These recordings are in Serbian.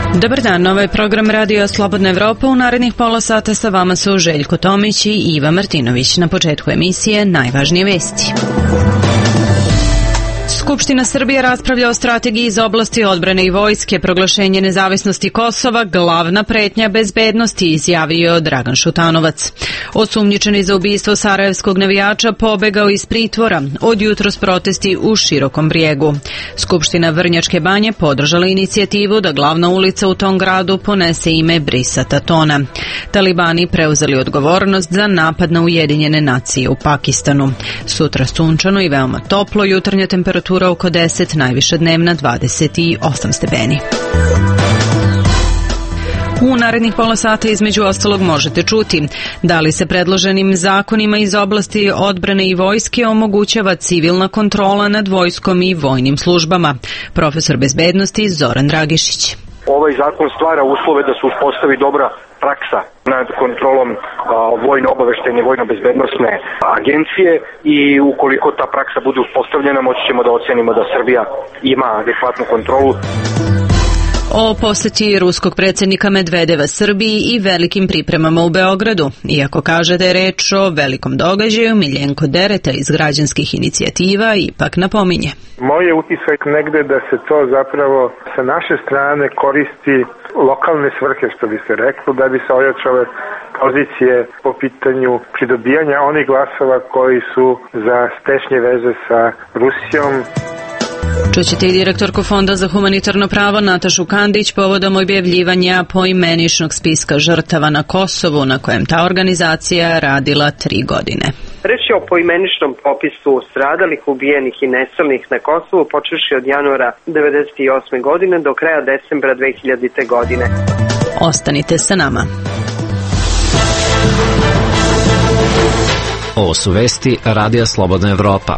Dobar dan, ovo je program Radio Slobodna Evropa. U narednih pola sata sa vama su Željko Tomić i Iva Martinović. Na početku emisije najvažnije vesti. Skupština Srbije raspravlja o strategiji iz oblasti odbrane i vojske. Proglašenje nezavisnosti Kosova glavna pretnja bezbednosti, izjavio Dragan Šutanovac. Osumnjičeni za ubistvo sarajevskog navijača pobegao iz pritvora. Od jutros protesti u Širokom Brijegu. Skupština Vrnjačke Banje podržala inicijativu da glavna ulica u tom gradu ponese ime Brisa Tatona. Talibani preuzeli odgovornost za napad na Ujedinjene nacije u Pakistanu. Sutra sunčano i veoma toplo, jutarnja temperatura oko 10, najviša dnevna 28 stepeni. U narednih pola sata između ostalog možete čuti da li se predloženim zakonima iz oblasti odbrane i vojske omogućava civilna kontrola nad vojskom i vojnim službama. Profesor bezbednosti Zoran Dragišić. Ovaj zakon stvara uslove da se uspostavi dobra praksa nad kontrolom vojno-obaveštajne i vojno-bezbednosne agencije i ukoliko ta praksa bude uspostavljena, moći ćemo da ocenimo da Srbija ima adekvatnu kontrolu. O poseti ruskog predsjednika Medvedeva Srbiji i velikim pripremama u Beogradu. Iako kaže da je reč o velikom događaju, Miljenko Dereta iz građanskih inicijativa ipak napominje. Moj je utisak negde da se to zapravo sa naše strane koristi lokalne svrhe, što bi se reklo, da bi se ojačale pozicije po pitanju pridobijanja onih glasova koji su za stešnje veze sa Rusijom. Čućete i direktorku Fonda za humanitarno pravo Natašu Kandić povodom objavljivanja poimeničnog spiska žrtava na Kosovu, na kojem ta organizacija radila 3 godine. Reč je o poimeničnom popisu stradalih, ubijenih i nestalih na Kosovu počevši od januara 1998. godine do kraja decembra 2000. godine. Ostanite sa nama. Ovo su vesti Radija Slobodna Evropa.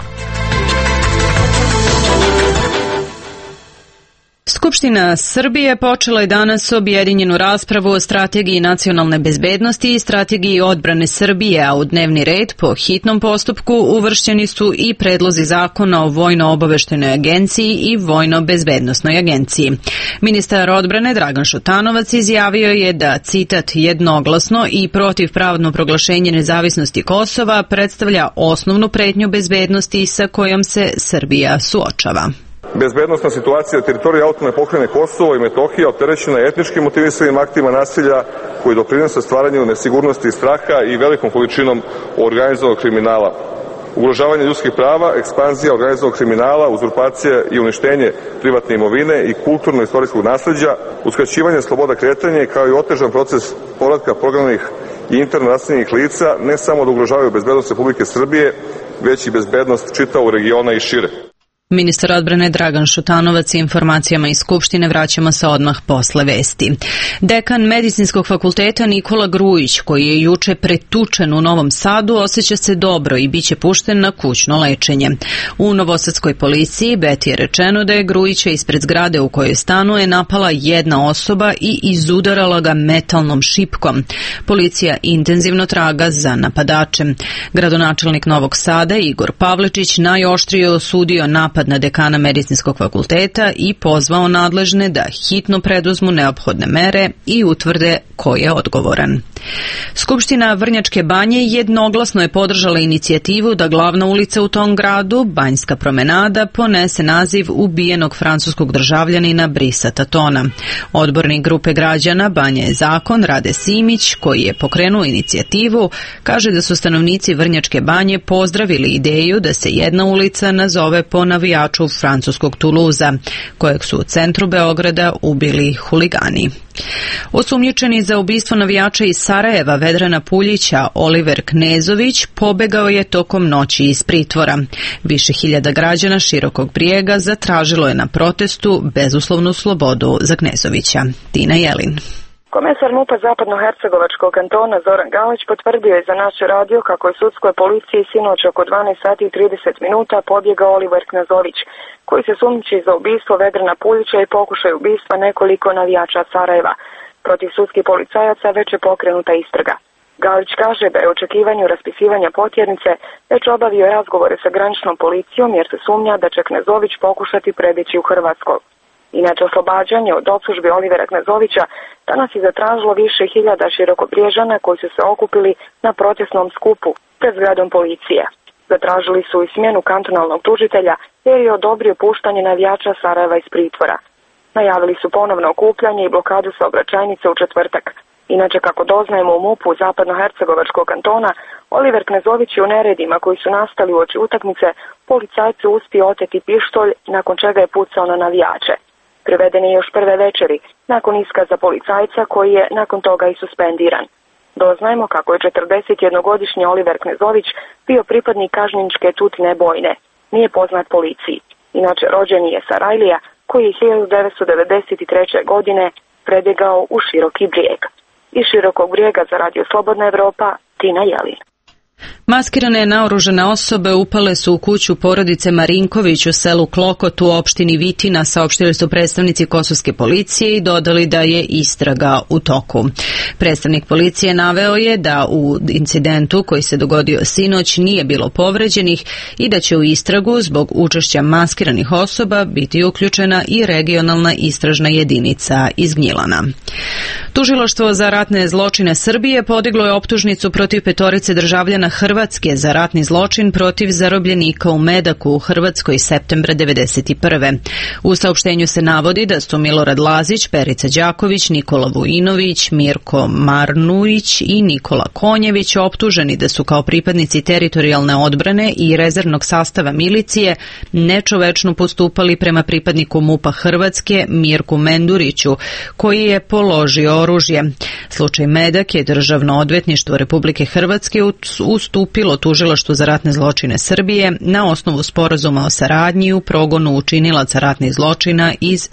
Skupština Srbije počela je danas objedinjenu raspravu o strategiji nacionalne bezbednosti i strategiji odbrane Srbije, a u dnevni red po hitnom postupku uvršćeni su i predlozi zakona o vojno-obaveštajnoj agenciji i vojno-bezbednosnoj agenciji. Ministar odbrane Dragan Šutanovac izjavio je da, citat, jednoglasno i protivpravno proglašenje nezavisnosti Kosova predstavlja osnovnu pretnju bezbednosti sa kojom se Srbija suočava. Bezbednosna situacija na teritoriji autonomne pokrajine Kosovo i Metohija opterećena je etničkim motivisanim aktima nasilja koji doprinose stvaranju nesigurnosti i straha i velikom količinom organizovanog kriminala. Ugrožavanje ljudskih prava, ekspanzija organizovanog kriminala, uzurpacija i uništenje privatne imovine i kulturno-istorijskog nasleđa, uskraćivanje sloboda kretanja kao i otežan proces povratka prognanih i interno raseljenih lica ne samo da ugrožavaju bezbednost Republike Srbije, već i bezbednost čitavog regiona i šire. Ministar odbrane Dragan Šutanovac i informacijama iz Skupštine vraćamo se odmah posle vesti. Dekan Medicinskog fakulteta Nikola Grujić, koji je juče pretučen u Novom Sadu, osjeća se dobro i biće pušten na kućno lečenje. U novosadskoj policiji Beti je rečeno da je Grujića ispred zgrade u kojoj stanuje napala jedna osoba i izudarala ga metalnom šipkom. Policija intenzivno traga za napadačem. Gradonačelnik Novog Sada Igor Pavličić najoštrije osudio napad na dekana Medicinskog fakulteta i pozvao nadležne da hitno preduzmu neophodne mere i utvrde ko je odgovoran. Skupština Vrnjačke Banje jednoglasno je podržala inicijativu da glavna ulica u tom gradu, Banjska promenada, ponese naziv ubijenog francuskog državljanina Brisa Tatona. Odbornik grupe građana Banja je zakon Rade Simić, koji je pokrenuo inicijativu, kaže da su stanovnici Vrnjačke Banje pozdravili ideju da se jedna ulica nazove po navijaču francuskog Tuluza, kojeg su u centru Beograda ubili huligani. Osumnjičeni za ubistvo navijača iz Sarajeva Vedrana Puljića Oliver Knezović pobegao je tokom noći iz pritvora. Više hiljada građana Širokog Brijega zatražilo je na protestu bezuslovnu slobodu za Knezovića. Tina Jelin. Komesar MUP-a Zapadnohercegovačkog kantona Zoran Galić potvrdio je za naš radio kako je sudskoj policiji sinoć oko 12 sati i 30 minuta pobjegao Oliver Knezović, koji se sumnjiči za ubistvo Vedrana Puljića i pokušaj ubistva nekoliko navijača Sarajeva. Protiv sudskih policajaca već je pokrenuta istraga. Galić kaže da je u očekivanju raspisivanja potjernice već obavio razgovore sa graničnom policijom jer se sumnja da će Knezović pokušati prebjeći u Hrvatsku. Inače, oslobađanje od optužbi Olivera Knezovića danas je zatražilo više hiljada Širokobriježana koji su se okupili na protestnom skupu pred zgradom policije. Zatražili su i smjenu kantonalnog tužitelja jer je odobrio puštanje navijača Sarajeva iz pritvora. Najavili su ponovno okupljanje i blokadu saobraćajnice u četvrtak. Inače, kako doznajemo u MUP-u zapadnohercegovačkog kantona, Oliver Knezović je u neredima koji su nastali uoči utakmice policajcu uspio oteti pištolj, nakon čega je pucao na navijače. Priveden je još prve večeri, nakon iskaza policajca koji je nakon toga i suspendiran. Doznajemo kako je 41-godišnji Oliver Knezović bio pripadnik kažnjeničke Tutine bojne. Nije poznat policiji. Inače, rođen je Sarajlija koji je 1993. godine prebjegao u Široki Brijeg. Iz Širokog Brijega za Radio Slobodna Evropa, Tina Jelin. Maskirane naoružane osobe upale su u kuću porodice Marinković u selu Klokot u opštini Vitina, saopštili su predstavnici kosovske policije i dodali da je istraga u toku. Predstavnik policije naveo je da u incidentu koji se dogodio sinoć nije bilo povređenih i da će u istragu zbog učešća maskiranih osoba biti uključena i regionalna istražna jedinica iz Gnjilana. Tužilaštvo za ratne zločine Srbije podiglo je optužnicu protiv petorice državljana Hrvatske za ratni zločin protiv zarobljenika u Medaku u Hrvatskoj septembra 1991. U saopštenju se navodi da su Milorad Lazić, Perica Đaković, Nikola Vujinović, Mirko Marnuić i Nikola Konjević optuženi da su kao pripadnici teritorijalne odbrane i rezervnog sastava milicije nečovečno postupali prema pripadniku MUP-a Hrvatske Mirku Menduriću, koji je položio oružje. Slučaj Medak je Državno odvjetništvo Republike Hrvatske ustupilo tužilaštvu za ratne zločine Srbije na osnovu sporazuma o saradnji u progonu učinilaca ratnih zločina iz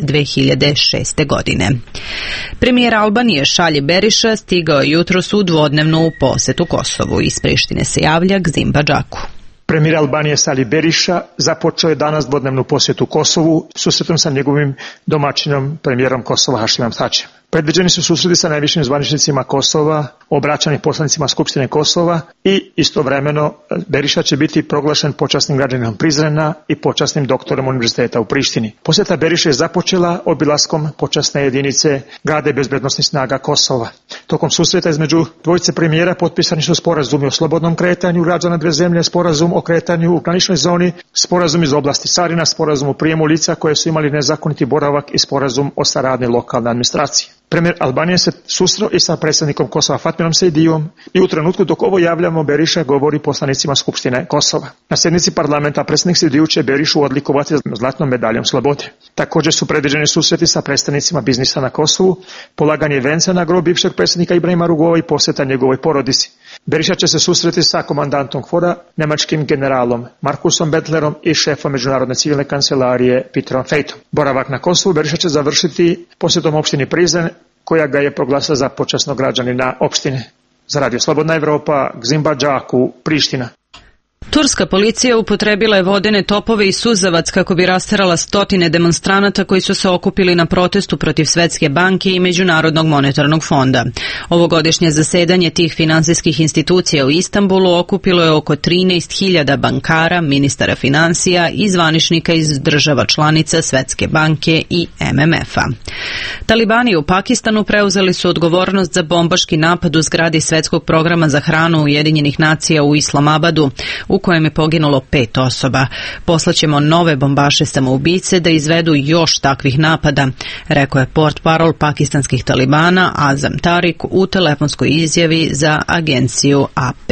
2006. godine. Premijer Albanije Šalji Beriša stigao je jutros u dvodnevnu posetu Kosovu. Iz Prištine se javlja Gzimba Džaku. Premijer Albanije Sali Beriša započeo je danas dvodnevnu posjetu Kosovu susretom sa njegovim domaćinom premijerom Kosova Hašimom Tačijem. Predviđeni su susreti sa najvišim zvaničnicima Kosova, obraćani poslanicima Skupštine Kosova i istovremeno Beriša će biti proglašen počasnim građaninom Prizrena i počasnim doktorom Univerziteta u Prištini. Posjeta Beriša je započela obilaskom počasne jedinice Garde bezbednosnih snaga Kosova. Tokom susreta između dvojice premijera potpisani su sporazumi o slobodnom kretanju građana dve zemlje, sporazum o kretanju u graničnoj zoni, sporazum iz oblasti carina, sporazum o prijemu lica koje su imali nezakoniti boravak i sporazum o saradnji lokalne administracije. Premijer Albanije se susreo i sa predsjednikom Kosova Fatmirom Sejdijom i u trenutku dok ovo javljamo Beriša govori poslanicima Skupštine Kosova. Na sjednici parlamenta predsjednik Sejdiju će Berišu odlikovati zlatnom medaljom slobode. Također su predviđeni susreti sa predstavnicima biznisa na Kosovu, polaganje venca na grob bivšeg predsjednika Ibrahima Rugova i posjeta njegovoj porodici. Beriša će se susreti sa komandantom KFOR-a, njemačkim generalom Markusom Bettlerom i šefom Međunarodne civilne kancelarije Peterom Fejtom. Boravak na Kosovu Beriša će završiti posjetom opštini Prizren, koja ga je proglasila za počasnog građanina opštine. Za Radio Slobodna Evropa, Gzimba Džaku, Priština. Turska policija upotrebila je vodene topove i suzavac kako bi rasterala stotine demonstranata koji su se okupili na protestu protiv Svetske banke i Međunarodnog monetarnog fonda. Ovogodišnje zasedanje tih finansijskih institucija u Istanbulu okupilo je oko 13.000 bankara, ministara finansija i zvaničnika iz država članica Svetske banke i MMF-a. Talibani u Pakistanu preuzeli su odgovornost za bombaški napad u zgradi Svetskog programa za hranu Ujedinjenih nacija u Islamabadu, u kojem je poginulo 5 osoba. Poslaćemo nove bombaše samoubice da izvedu još takvih napada, rekao je portparol pakistanskih talibana Azam Tariq u telefonskoj izjavi za agenciju AP.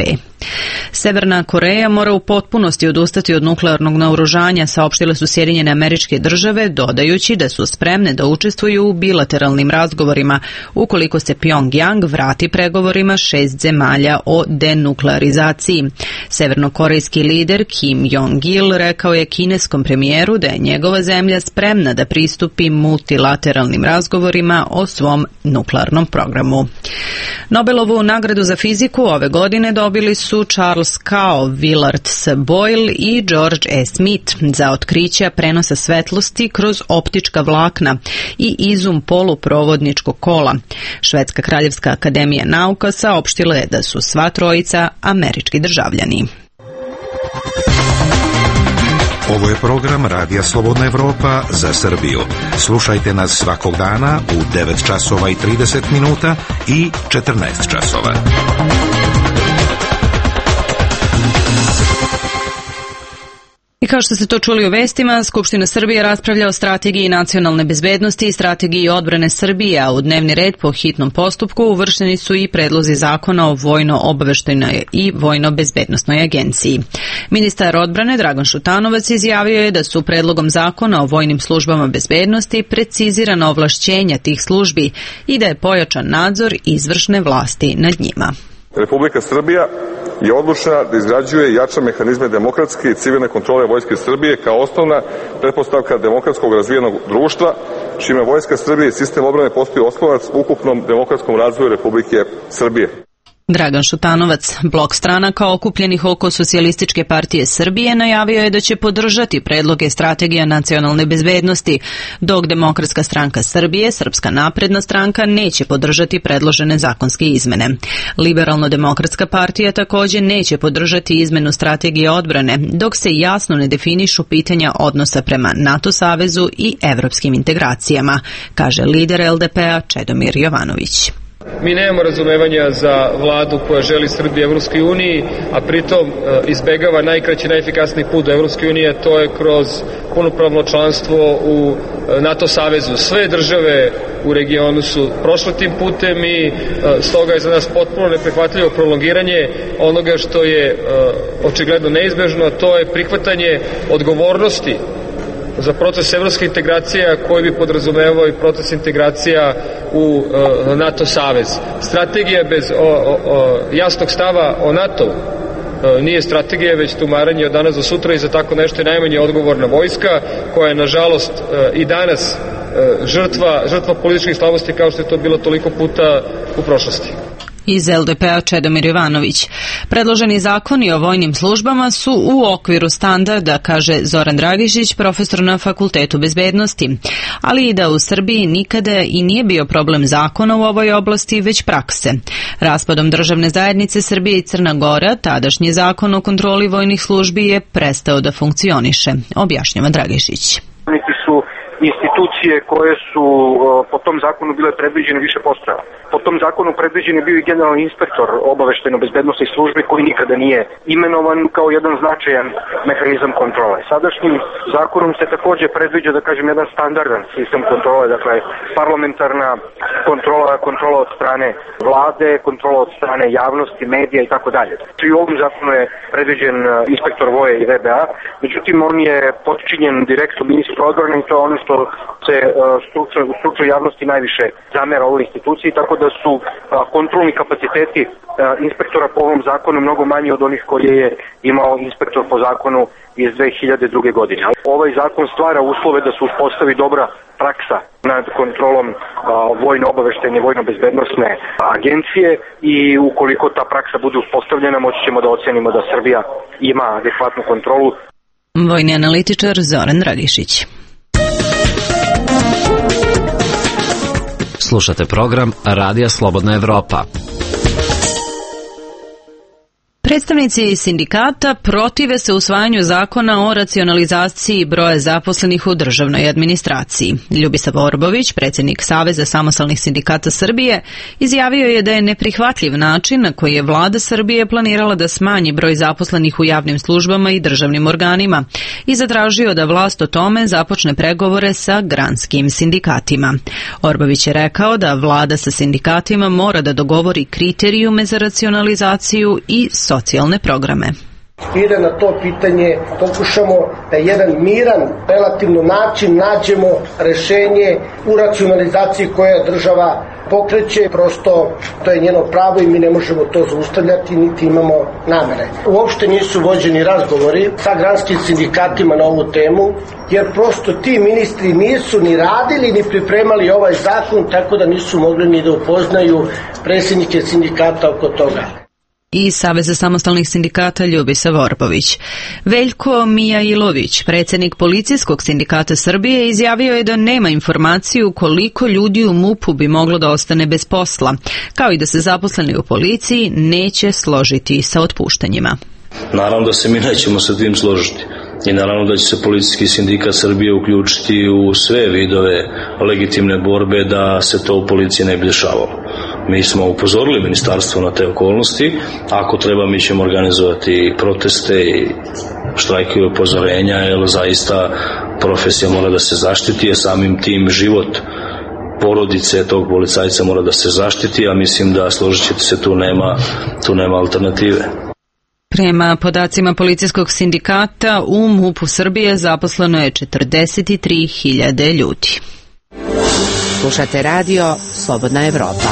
Severna Koreja mora u potpunosti odustati od nuklearnog naoružanja, saopštile su Sjedinjene Američke Države, dodajući da su spremne da učestvuju u bilateralnim razgovorima ukoliko se Pyongyang vrati pregovorima 6 zemalja o denuklearizaciji. Severnokorejski lider Kim Jong-il rekao je kineskom premijeru da je njegova zemlja spremna da pristupi multilateralnim razgovorima o svom nuklearnom programu. Nobelovu nagradu za fiziku ove godine dobili su Charles Kao, Willard S. Boyle i George E. Smith za otkrića prenosa svetlosti kroz optička vlakna i izum poluprovodničkog kola. Švedska kraljevska akademija nauka saopštila je da su sva trojica američki državljani. Ovo je program Radija Slobodna Evropa za Srbiju. Slušajte nas svakog dana u 9 časova i 30 minuta i 14 časova. I kao što ste to čuli u vestima, Skupština Srbije raspravlja o strategiji nacionalne bezbednosti i strategiji odbrane Srbije, a u dnevni red po hitnom postupku uvršteni su i predlozi zakona o vojno-obaveštajnoj i vojno-bezbednosnoj agenciji. Ministar odbrane Dragan Šutanovac izjavio je da su predlogom zakona o vojnim službama bezbednosti precizirana ovlašćenja tih službi i da je pojačan nadzor izvršne vlasti nad njima. Republika Srbija je odlučna da izgrađuje i jača mehanizme demokratske i civilne kontrole Vojske Srbije kao osnovna pretpostavka demokratskog razvijenog društva, čime Vojska Srbije i sistem odbrane postoji oslonac ukupnom demokratskom razvoju Republike Srbije. Dragan Šutanovac, blok stranaka okupljenih oko Socijalističke partije Srbije, najavio je da će podržati predloge strategija nacionalne bezbednosti, dok Demokratska stranka Srbije, Srpska napredna stranka, neće podržati predložene zakonske izmene. Liberalno-demokratska partija također neće podržati izmenu strategije odbrane, dok se jasno ne definišu pitanja odnosa prema NATO savezu i evropskim integracijama, kaže lider LDP-a Čedomir Jovanović. Mi nemamo razumevanja za vladu koja želi Srbiju Evropskoj uniji, a pritom izbegava najkraći, najefikasniji put do Evropske unije, to je kroz punopravno članstvo u NATO savezu. Sve države u regionu su prošle tim putem i stoga je za nas potpuno neprihvatljivo prolongiranje onoga što je očigledno neizbežno, a to je prihvatanje odgovornosti za proces evropske integracija koji bi podrazumevao i proces integracija u NATO savez. Strategija bez jasnog stava o NATO nije strategija, već tumaranje od danas do sutra i za tako nešto je najmanje odgovorna vojska koja je nažalost i danas žrtva političkih slabosti kao što je to bilo toliko puta u prošlosti. Iz LDP-a Čedomir Jovanović. Predloženi zakoni o vojnim službama su u okviru standarda, kaže Zoran Dragišić, profesor na Fakultetu bezbednosti, ali i da u Srbiji nikada i nije bio problem zakona u ovoj oblasti, već prakse. Raspadom državne zajednice Srbije i Crna Gora, tadašnji zakon o kontroli vojnih službi je prestao da funkcioniše, objašnjava Dragišić. Institucije koje su po tom zakonu bile predviđene više postojala. Po tom zakonu predviđen je bio i generalni inspektor obaveštajno-bezbednosnih službi koji nikada nije imenovan kao jedan značajan mehanizam kontrole. Sadašnjim zakonom se također predviđa, da kažem, jedan standardan sistem kontrole, dakle parlamentarna kontrola od strane vlade, kontrola od strane javnosti, medija i tako dalje. I u ovom zakonu je predviđen inspektor voje i VBA, međutim on je potčinjen direktno ministru odbrane i to je ono što se u stručnoj javnosti najviše zamera ovoj instituciji, tako da su kontrolni kapaciteti inspektora po ovom zakonu mnogo manji od onih koje je imao inspektor po zakonu iz 2002. godine. Ovaj zakon stvara uslove da se uspostavi dobra praksa nad kontrolom vojno-obaveštajne i vojno-bezbednosne agencije i ukoliko ta praksa bude uspostavljena, moći ćemo da ocenimo da Srbija ima adekvatnu kontrolu. Vojni analitičar Zoran Dragišić. Slušate program Radija Slobodna Evropa. Predstavnici sindikata protive se usvajanju zakona o racionalizaciji broja zaposlenih u državnoj administraciji. Ljubisav Orbović, predsjednik Saveza samostalnih sindikata Srbije, izjavio je da je neprihvatljiv način na koji je vlada Srbije planirala da smanji broj zaposlenih u javnim službama i državnim organima i zatražio da vlast o tome započne pregovore sa granskim sindikatima. Orbović je rekao da vlada sa sindikatima mora da dogovori kriterijume za racionalizaciju i socijalne programe. I da na to pitanje pokušamo da jedan miran, relativno način nađemo rešenje u racionalizaciji koja država pokreće, prosto to je njeno pravo i mi ne možemo to zaustavljati, niti imamo namere. Uopšte nisu vođeni razgovori sa granskim sindikatima na ovu temu, jer prosto ti ministri nisu ni radili ni pripremali ovaj zakon, tako da nisu mogli ni da upoznaju predsjednike sindikata oko toga. I Saveza samostalnih sindikata Ljubisav Orbović. Veljko Mijailović, predsjednik Policijskog sindikata Srbije, izjavio je da nema informaciju koliko ljudi u MUP-u bi moglo da ostane bez posla, kao i da se zaposleni u policiji neće složiti sa otpuštanjima. Naravno da se mi nećemo sa tim složiti. i naravno da će se Policijski sindikat Srbije uključiti u sve vidove legitimne borbe da se to u policiji ne bi dešavalo. Mi smo upozorili ministarstvo na te okolnosti, ako treba mi ćemo organizovati proteste i štrajke i upozorenja, jer zaista profesija mora da se zaštiti, a samim tim život porodice tog policajca mora da se zaštiti, a mislim da, složit ćete se, tu nema alternative. Prema podacima Policijskog sindikata, u MUP-u Srbije zaposleno je 43.000 ljudi. Slušate radio Slobodna Evropa.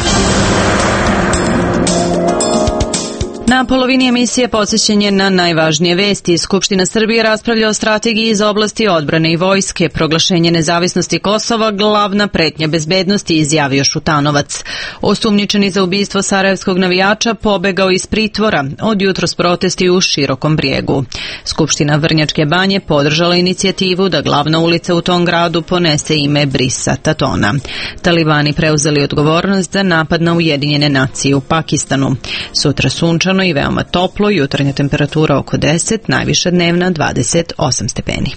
Na polovini emisije podsjećanje na najvažnije vesti. Skupština Srbije raspravlja o strategiji iz oblasti odbrane i vojske. Proglašenje nezavisnosti Kosova glavna pretnja bezbednosti, izjavio Šutanovac. Osumnjičeni za ubistvo sarajevskog navijača pobegao iz pritvora. Od jutros protesti u Širokom Brijegu. Skupština Vrnjačke Banje podržala inicijativu da glavna ulica u tom gradu ponese ime Brisa Tatona. Talibani preuzeli odgovornost za napad na Ujedinjene nacije u Pakistanu. Sutra sunčano i veoma toplo, jutarnja temperatura oko 10, najviša dnevna 28 stepeni.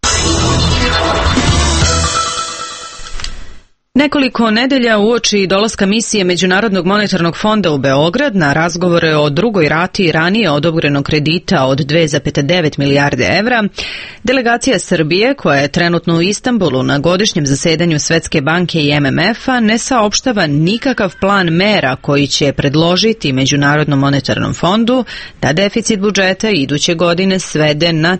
Nekoliko nedelja uoči dolaska misije Međunarodnog monetarnog fonda u Beograd na razgovore o drugoj rati ranije odobrenog kredita od 2,9 milijarde evra, delegacija Srbije, koja je trenutno u Istanbulu na godišnjem zasedanju Svetske banke i MMF-a, ne saopštava nikakav plan mera koji će predložiti Međunarodnom monetarnom fondu da deficit budžeta iduće godine svede na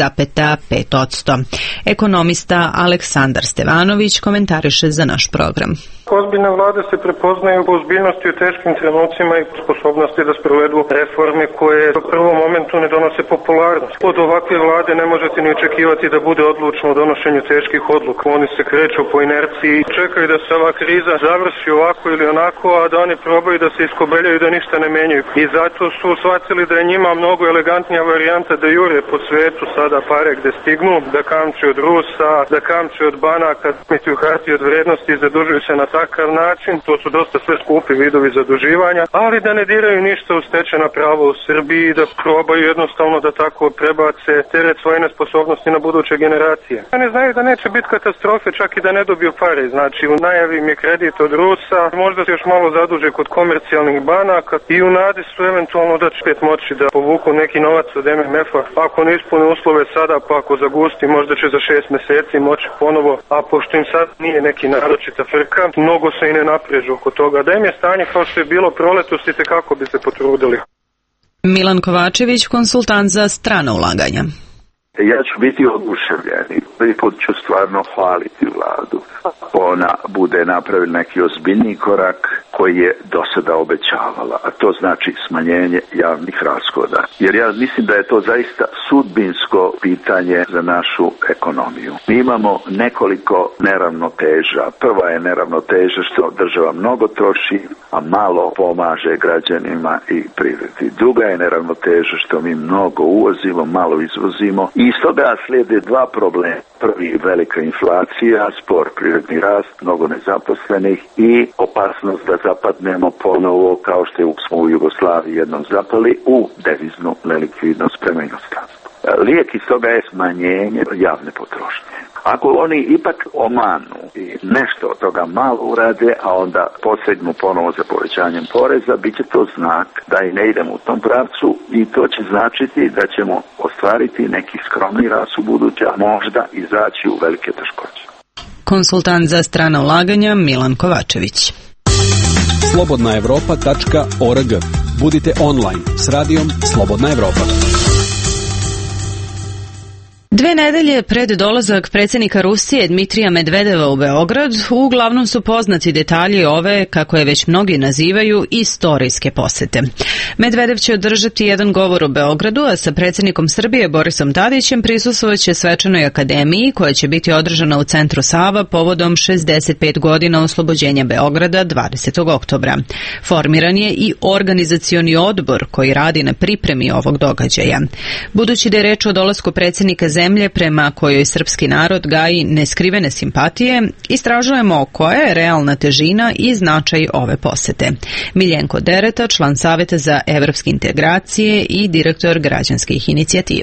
3,5%. Ekonomista Aleksandar Stevanović komentariše za naš program. Ozbiljne vlade se prepoznaju u ozbiljnosti u teškim trenucima i sposobnosti da sprovedu reforme koje u prvom momentu ne donose popularnost. Od ovakve vlade ne možete ni očekivati da bude odlučno u donošenju teških odluka. Oni se kreću po inerciji i čekaju da se ova kriza završi ovako ili onako, a da oni probaju da se iskobeljaju da ništa ne menjaju. I zato su shvatili da je njima mnogo elegantnija varijanta da jure po svetu sada pare gde stignu, da kamče od Rusa, da kamče od banaka, imaju hartije od vrednosti i zadužuju se na takav način. To su dosta sve skupi vidovi zaduživanja, ali da ne diraju ništa u stečena prava u Srbiji, da probaju jednostavno da tako prebace teret svoje nesposobnosti na buduće generacije. Ne znaju da neće biti katastrofe čak i da ne dobiju pare. Znači, u najavi im je kredit od Rusa, možda se još malo zaduže kod komercijalnih banaka i u nadi su eventualno da će spet moći da povuku neki novac od MMF-a. Ako ne ispune uslove sada, pa ako zagusti, možda će za 6 meseci moći ponovo, a pošto im sad nije neki naročita frka, mnogo se i ne naprežu oko toga. Da im je stanje kao što je bilo proletos i tekako bi se potrudili. Milan Kovačević, konsultant za strana ulaganja. Ja ću biti oduševljen i prvi put ću stvarno hvaliti vladu. Ona bude napravila neki ozbiljni korak koji je do sada obećavala, a to znači smanjenje javnih rashoda. Jer ja mislim da je to zaista sudbinsko pitanje za našu ekonomiju. Mi imamo nekoliko neravnoteža. Prva je neravnoteža što država mnogo troši, a malo pomaže građanima i privredi. Druga je neravnoteža što mi mnogo uvozimo, malo izvozimo. I iz toga slijede dva problema. Prvi, velika inflacija, spor privredni rast, mnogo nezaposlenih i opasnost da zapadnemo ponovo, kao što smo u Jugoslaviji jednom zapali, u deviznu nelikvidnost prema inostranstvu. Lijek iz toga je smanjenje javne potrošnje. Ako oni ipak omanu i nešto od toga malo urade, a onda posegnu ponovo za povećanjem poreza, bit će to znak da i ne idemo u tom pravcu i to će značiti da ćemo ostvariti neki skromni rast u buduće, a možda izaći u velike teškoće. Konsultant za strana ulaganja Milan Kovačević. slobodnaevropa.org. Budite online s radijom Slobodna Evropa. 2 nedelje pred dolazak predsjednika Rusije Dmitrija Medvedeva u Beograd, uglavnom su poznati detalji ove, kako je već mnogi nazivaju, istorijske posete. Medvedev će održati jedan govor u Beogradu, a sa predsjednikom Srbije Borisom Tadićem prisustvovaće svečanoj akademiji koja će biti održana u centru Sava povodom 65 godina oslobođenja Beograda 20. oktobra. Formiran je i organizacioni odbor koji radi na pripremi ovog događaja. Budući da je reč o dolasku predsjednika zemlje prema kojoj srpski narod gaji neskrivene simpatije, istražujemo koja je realna težina i značaj ove posete. Miljenko Dereta, član Saveta za evropske integracije i direktor građanskih inicijativa.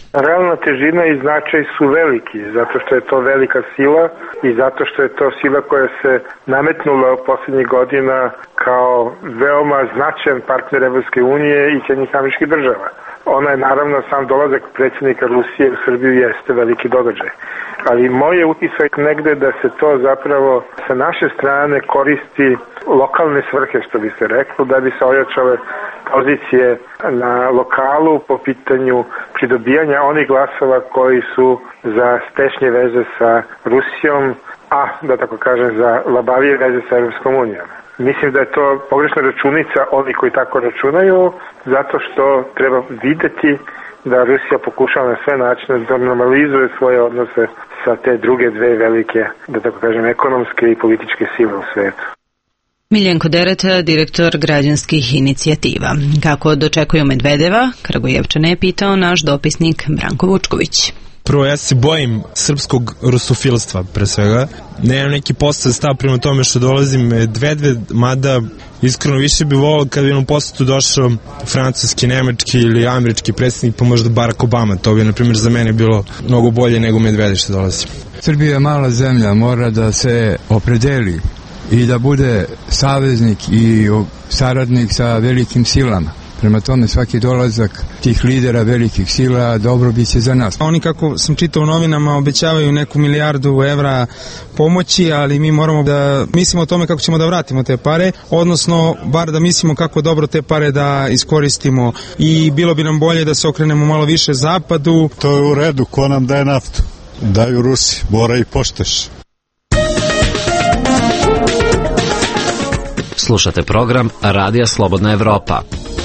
Realna težina i značaj su veliki, zato što je to velika sila i zato što je to sila koja se nametnula posljednjih godina kao veoma značajan partner Evropske unije i Sjedinjenih Američkih Država. Ona je naravno, sam dolazak predsjednika Rusije u Srbiju jeste veliki događaj. Ali moj je utisak negde da se to zapravo sa naše strane koristi lokalne svrhe, što bi se reklo, da bi se ojačale pozicije na lokalu po pitanju pridobijanja onih glasova koji su za stešnje veze sa Rusijom, a da tako kažem za labavije veze sa Evropskom unijom. Mislim da je to pogrešna računica oni koji tako računaju, zato što treba videti da Rusija pokušava na sve načine da normalizuje svoje odnose sa te druge dve velike, da tako kažem, ekonomske i političke sile u svijetu. Miljenko Dereta, direktor građanskih inicijativa. Kako dočekuju Medvedeva, Kragujevčane je pitao naš dopisnik Branko Vučković. Prvo, ja se bojim srpskog rusofilstva, pre svega. Nemam neki postav stav prema tome što dolazim Medvedev, mada iskreno više bi volao kad bi na posetu došao francuski, nemački ili američki predsjednik, pa možda Barack Obama. To bi, na primjer, za mene bilo mnogo bolje nego Medvedev što dolazi. Srbija je mala zemlja, mora da se opredeli i da bude saveznik i saradnik sa velikim silama. Prema tome svaki dolazak tih lidera velikih sila dobro bi se za nas. Oni, kako sam čitao u novinama, obećavaju neku 1 milijardu evra pomoći, ali mi moramo da mislimo o tome kako ćemo da vratimo te pare, odnosno bar da mislimo kako dobro te pare da iskoristimo i bilo bi nam bolje da se okrenemo malo više zapadu. To je u redu, ko nam daje naftu? Daju Rusi, mora i pošteš. Slušate program Radija Slobodna Evropa.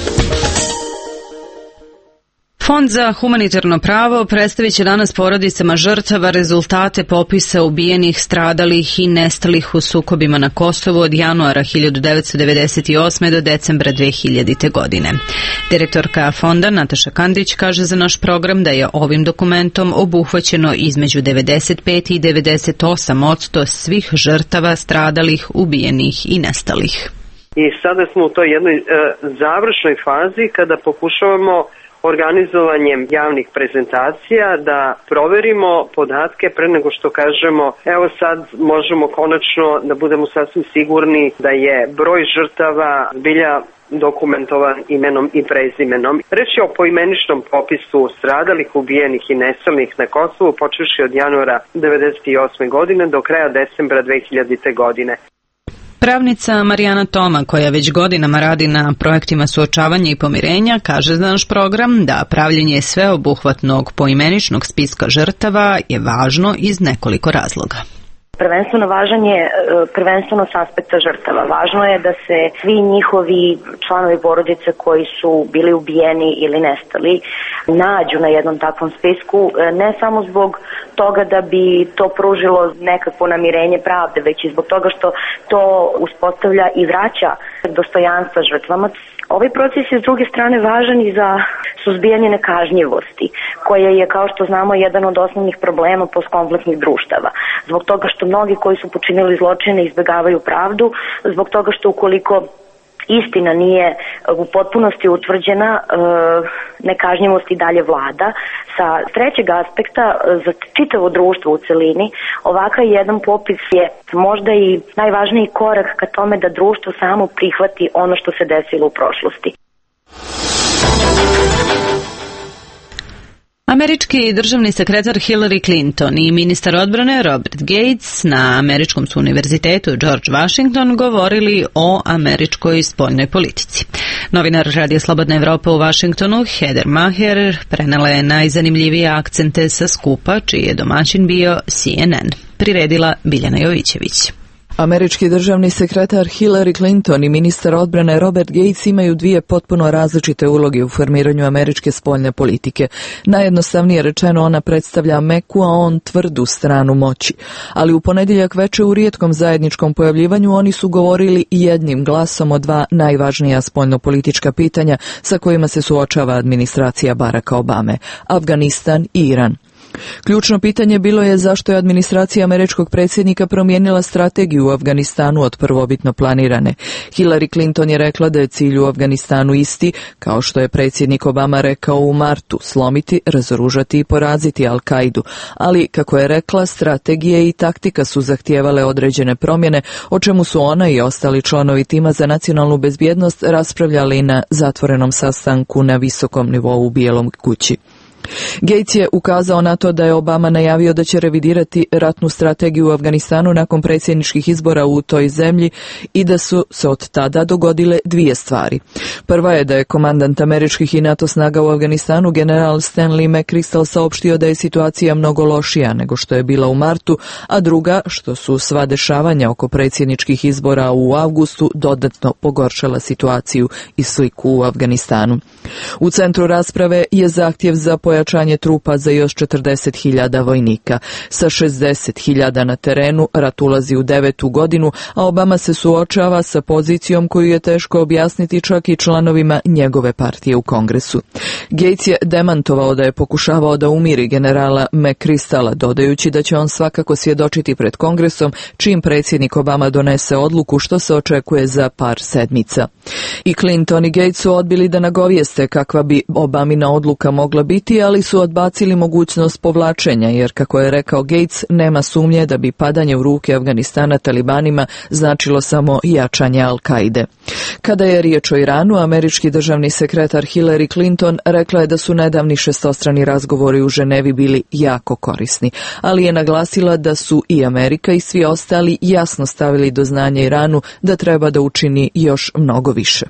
Fond za humanitarno pravo predstavit će danas porodicama žrtava rezultate popisa ubijenih, stradalih i nestalih u sukobima na Kosovu od januara 1998. do decembra 2000. godine. Direktorka fonda Nataša Kandić kaže za naš program da je ovim dokumentom obuhvaćeno između 95 i 98% svih žrtava, stradalih, ubijenih i nestalih. I sada smo u toj jednoj završnoj fazi kada pokušavamo organizovanjem javnih prezentacija da proverimo podatke pre nego što kažemo evo sad možemo konačno da budemo sasvim sigurni da je broj žrtava zbilja dokumentovan imenom i prezimenom. Reč je o poimeničnom popisu stradalih, ubijenih i nestalih na Kosovu počevši od januara 1998. godine do kraja decembra 2000. godine. Pravnica Marijana Toma, koja već godinama radi na projektima suočavanja i pomirenja, kaže za naš program da pravljenje sveobuhvatnog poimeničnog spiska žrtava je važno iz nekoliko razloga. Prvenstveno važan je prvenstveno s aspekta žrtava. Važno je da se svi njihovi članovi porodice koji su bili ubijeni ili nestali nađu na jednom takvom spisku, ne samo zbog toga da bi to pružilo nekakvo namirenje pravde, već i zbog toga što to uspostavlja i vraća dostojanstva žrtvama. Ovaj proces je s druge strane važan i za suzbijanje nekažnjivosti, koja je, kao što znamo, jedan od osnovnih problema postkonfliktnih društava. Zbog toga što mnogi koji su počinili zločine izbjegavaju pravdu, zbog toga što ukoliko istina nije u potpunosti utvrđena, nekažnjivost i dalje vlada. Sa trećeg aspekta, za čitavo društvo u celini, ovakav jedan popis je možda i najvažniji korak ka tome da društvo samo prihvati ono što se desilo u prošlosti. Američki državni sekretar Hillary Clinton i ministar odbrane Robert Gates na Američkom su univerzitetu George Washington govorili o američkoj spoljnoj politici. Novinar Radija Slobodna Evropa u Washingtonu, Heather Maher, prenela je najzanimljivije akcente sa skupa, čiji je domaćin bio CNN. Priredila Biljana Jovićević. Američki državni sekretar Hillary Clinton i ministar odbrane Robert Gates imaju dvije potpuno različite uloge u formiranju američke spoljne politike. Najjednostavnije rečeno, ona predstavlja meku, a on tvrdu stranu moći. Ali u ponedjeljak veče u rijetkom zajedničkom pojavljivanju oni su govorili jednim glasom o dva najvažnija spoljnopolitička pitanja sa kojima se suočava administracija Baracka Obame, Afganistan i Iran. Ključno pitanje bilo je zašto je administracija američkog predsjednika promijenila strategiju u Afganistanu od prvobitno planirane. Hillary Clinton je rekla da je cilj u Afganistanu isti, kao što je predsjednik Obama rekao u martu, slomiti, razoružati i poraziti Al-Kaidu. Ali, kako je rekla, strategije i taktika su zahtijevale određene promjene, o čemu su ona i ostali članovi tima za nacionalnu bezbjednost raspravljali na zatvorenom sastanku na visokom nivou u Bijelom kući. Gates je ukazao na to da je Obama najavio da će revidirati ratnu strategiju u Afganistanu nakon predsjedničkih izbora u toj zemlji i da su se od tada dogodile dvije stvari. Prva je da je komandant američkih i NATO snaga u Afganistanu general Stanley McChrystal saopštio da je situacija mnogo lošija nego što je bila u martu, a druga što su sva dešavanja oko predsjedničkih izbora u avgustu dodatno pogoršala situaciju i sliku u Afganistanu. U centru rasprave je zahtjev za pojačanje trupa za još 40.000 vojnika. Sa 60.000 na terenu rat ulazi u 9. godinu, a Obama se suočava sa pozicijom koju je teško objasniti čak i članovima njegove partije u Kongresu. Gates je demantovao da je pokušavao da umiri generala McChrystala, dodajući da će on svakako svjedočiti pred Kongresom čim predsjednik Obama donese odluku, što se očekuje za par sedmica. I Clinton i Gates su odbili da nagovijeste kakva bi Obamina odluka mogla biti, ali su odbacili mogućnost povlačenja, jer, kako je rekao Gates, nema sumnje da bi padanje u ruke Afganistana talibanima značilo samo jačanje Al-Kaide. Kada je riječ o Iranu, američki državni sekretar Hillary Clinton rekla je da su nedavni šestostrani razgovori u Ženevi bili jako korisni, ali je naglasila da su i Amerika i svi ostali jasno stavili do znanja Iranu da treba da učini još mnogo više.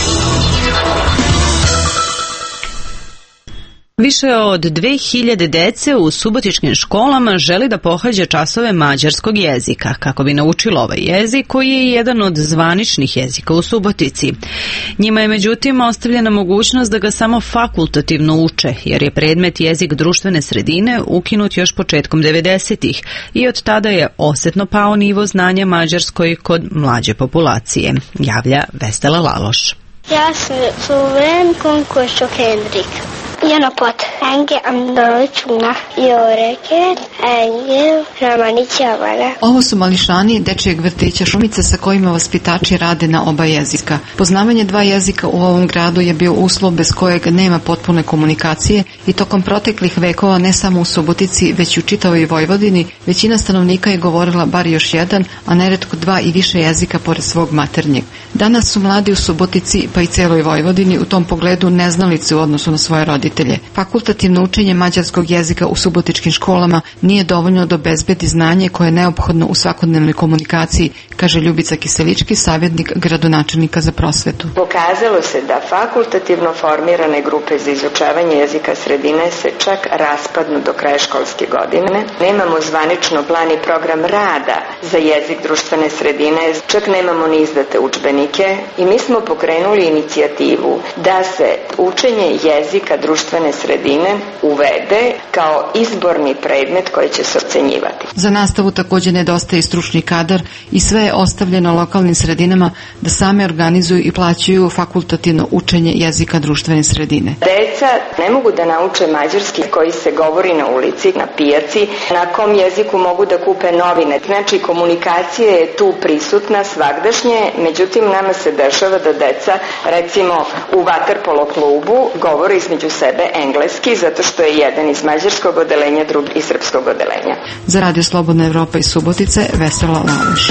Više od 2000 dece u subotičkim školama želi da pohađa časove mađarskog jezika, kako bi naučilo ovaj jezik koji je jedan od zvaničnih jezika u Subotici. Njima je međutim ostavljena mogućnost da ga samo fakultativno uče, jer je predmet jezik društvene sredine ukinut još početkom 90-ih i od tada je osjetno pao nivo znanja mađarskoj kod mlađe populacije, javlja Vesela Laloš. Ja sam Sloven Konkošo Henrik. Jano pot. Enge Amdoličuna Joreke, Enge Ramanićavana. Ovo su mališani dečijeg vrtića Šumice sa kojima vaspitači rade na oba jezika. Poznavanje dva jezika u ovom gradu je bio uslov bez kojeg nema potpune komunikacije i tokom proteklih vekova ne samo u Subotici, već i u čitavoj Vojvodini, većina stanovnika je govorila bar još jedan, a neretko dva i više jezika pored svog maternjeg. Danas su mladi u Subotici, pa i celoj Vojvodini, u tom pogledu neznalice u odnosu na svoje roditelje. Fakultativno učenje mađarskog jezika u subotičkim školama nije dovoljno da obezbedi znanje koje je neophodno u svakodnevnoj komunikaciji, kaže Ljubica Kiselički, savjetnik gradonačelnika za prosvetu. Pokazalo se da fakultativno formirane grupe za izučavanje jezika sredine se čak raspadnu do kraja školske godine. Nemamo zvanično plan i program rada za jezik društvene sredine, čak nemamo ni izdate udžbenike i mi smo pokrenuli inicijativu da se učenje jezika društvene sredine uvede kao izborni predmet koji će se ocenjivati. Za nastavu također nedostaje stručni kadar i sve je ostavljeno lokalnim sredinama da same organizuju i plaćaju fakultativno učenje jezika društvene sredine. Deca ne mogu da nauče mađarski koji se govori na ulici, na pijaci, na kom jeziku mogu da kupe novine. Znači, komunikacija je tu prisutna svagdašnje, međutim nama se dešava da deca, recimo u vaterpolo klubu, govore između sebe engleski, zato što je jedan iz mađarskog odeljenja, drugi iz srpskog odeljenja. Za Radio Slobodna Evropa iz Subotice, Vesela Laloš.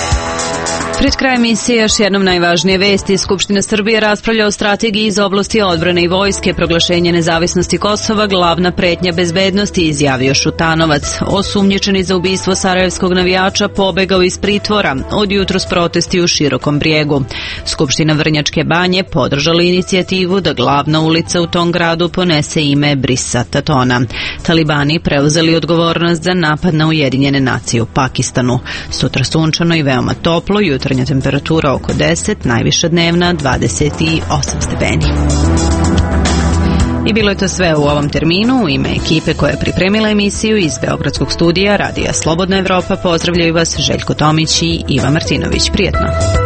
Pred krajem emisije još jednom najvažnije vesti. Skupština Srbije raspravlja o strategiji iz oblasti odbrane i vojske. Proglašenje nezavisnosti Kosova glavna pretnja bezbednosti, izjavio Šutanovac. Osumnjičeni za ubistvo sarajevskog navijača pobegao iz pritvora. Od jutros protesti u Širokom Brijegu. Skupština Vrnjačke Banje podržala inicijativu da glavna ulica u tom gradu ponese ime Brisa Tatona. Talibani preuzeli odgovornost za napad na Ujedinjene nacije u Pakistanu. Sutra sunčano i veoma toplo, jutarnja temperatura oko 10, najviša dnevna 28 stepeni. I bilo je to sve u ovom terminu. U ime ekipe koja je pripremila emisiju iz Beogradskog studija Radija Slobodna Evropa pozdravljaju vas Željko Tomić i Iva Martinović. Prijetno!